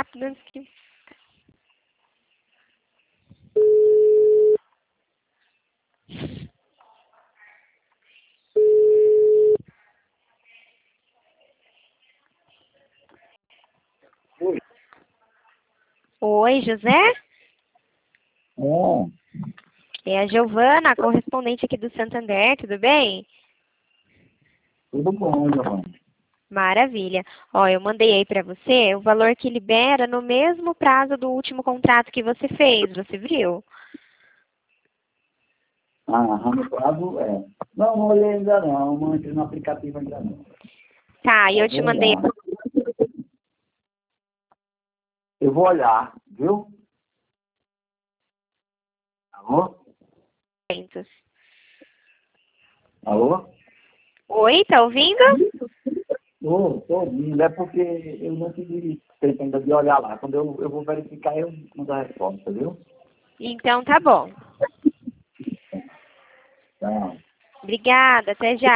rápido antes que... Oi. Oi, José? Bom, É a Giovana, correspondente aqui do Santander, tudo bem? tudo bom, Giovanni. Maravilha. Ó, eu mandei aí para você o valor que libera no mesmo prazo do último contrato que você fez, você viu? No prazo, é. Não olhei ainda não entrei no aplicativo ainda não. Tá, e eu te Vou mandei olhar. Eu vou olhar, viu? Alô? os... Alô? Oi, tá ouvindo? Tô ouvindo. É porque eu não tive tempo ainda de olhar lá. Quando eu vou verificar, eu mando a resposta, viu? Então tá bom. Tchau. Obrigada, até já.